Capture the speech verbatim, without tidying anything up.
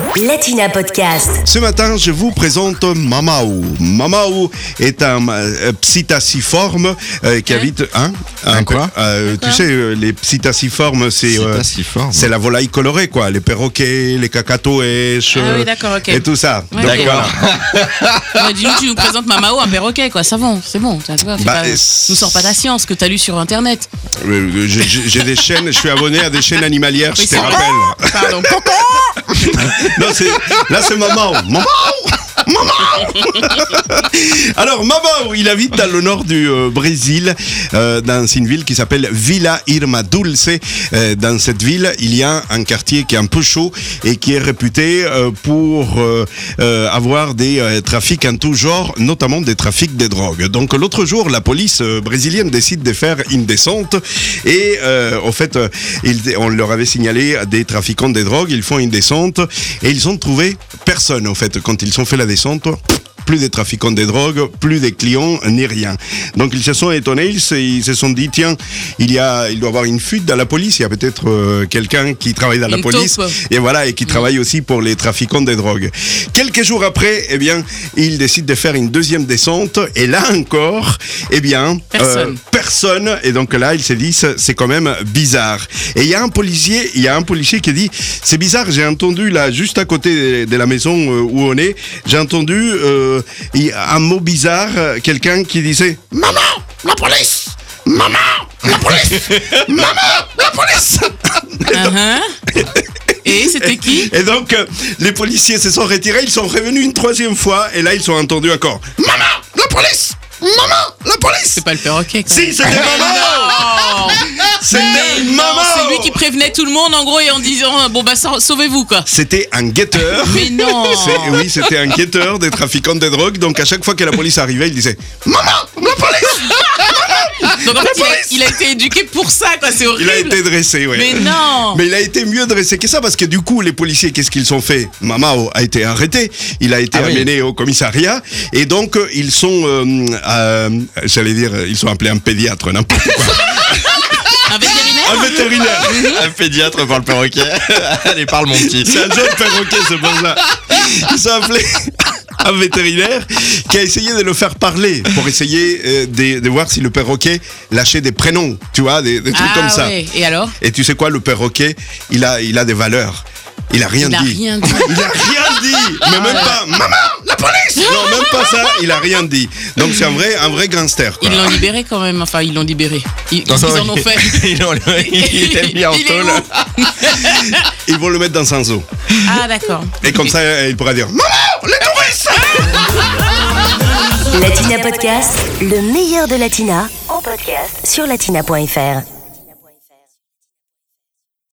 Latina Podcast. Ce matin, je vous présente Mamao. Mamao est un euh, psittaciforme euh, qui Hein? habite... Hein Un quoi euh, Tu sais, euh, les psittaciformes, c'est euh, Psittaciforme. c'est la volaille colorée, quoi. Les perroquets, les cacatoès, Ah oui, euh, d'accord, ok. et tout ça. Ouais, Donc, ok. voilà. Ouais, dis-nous, tu nous présentes Mamao, un perroquet, quoi. Ça va, c'est bon. Tu vois, fais Bah, pas- et nous sors pas ta science que t'as lu sur Internet. Euh, j'ai- J'ai j'ai des chaînes, je suis abonné à des chaînes animalières, Oui, je te c'est vrai. rappelle. Pardon. Non, c'est, là, c'est Mamao. Mamao Mamao Alors, Mamao, il habite dans le nord du euh, Brésil, euh, dans une ville qui s'appelle Vila Irma Dulce. Euh, dans cette ville, il y a un quartier qui est un peu chaud et qui est réputé euh, pour euh, euh, avoir des euh, trafics en tout genre, notamment des trafics de drogue. Donc, l'autre jour, la police euh, brésilienne décide de faire une descente et, euh, au fait, euh, ils, on leur avait signalé des trafiquants de drogue. Ils font une descente et ils ont trouvé personne, au fait, quand ils ont fait la descente. Plus des trafiquants de drogue, plus des clients, ni rien. Donc ils se sont étonnés, ils se, ils se sont dit, tiens, il, y a, il doit y avoir une fuite dans la police, il y a peut-être euh, quelqu'un qui travaille dans la Une police, taupe. et voilà, et qui travaille aussi pour les trafiquants de drogue. Quelques jours après, eh bien, ils décident de faire une deuxième descente, et là encore, eh bien, Personne. euh, personne, et donc là, ils se disent, c'est quand même bizarre. Et il y a un policier, il y a un policier qui dit, c'est bizarre, j'ai entendu là, juste à côté de la maison euh, où on est, j'ai entendu euh, un mot bizarre, euh, quelqu'un qui disait « Maman, la police! Maman, la police! Maman, la police! » Uh-huh. Et c'était qui? Et donc, euh, les policiers se sont retirés, ils sont revenus une troisième fois, et là, ils sont entendus encore « Maman, la police! Maman, la police! » C'est pas le perroquet, quoi. Si, c'était maman! Non. C'était Mais non, maman! c'est lui qui prévenait tout le monde, en gros, et en disant, bon bah, sa- sauvez-vous, quoi. C'était un guetteur. Mais non. C'est- Oui, c'était un guetteur des trafiquants de drogue. Donc à chaque fois que la police arrivait, il disait « Maman, la police !» Donc en fait, il a, il a été éduqué pour ça, quoi. C'est horrible. Il a été dressé, oui. Mais non. Mais il a été mieux dressé que ça parce que du coup, les policiers, qu'est-ce qu'ils ont fait? Mamao a été arrêté, il a été Ah oui. amené au commissariat et donc euh, ils sont, euh, euh, j'allais dire, ils sont appelés un pédiatre, n'importe quoi. Un vétérinaire? Un vétérinaire. Un pédiatre par le perroquet. Allez, parle mon petit. C'est un jeune perroquet, c'est pour ça. Ils sont appelés un vétérinaire qui a essayé de le faire parler pour essayer euh, de, de voir si le perroquet lâchait des prénoms, tu vois, des, des trucs Ah, comme ça. ouais. Et alors? Et tu sais quoi, le perroquet, il a, il a des valeurs. Il a rien Il a dit. rien dit. Il a rien dit. Mais même pas, maman, la police. Non, même pas ça. Il a rien dit. Donc c'est un vrai, un vrai gangster, quoi. Ils l'ont libéré quand même, enfin ils l'ont libéré. Ils, Non, ils non, en ont il- fait. Ils l'ont- il était mis en Il est tôle. où? Ils vont le mettre dans un zoo. Ah d'accord. Et comme ça, il pourra dire, maman, les touristes. Latina Podcast, le meilleur de Latina, en podcast sur latina point f r.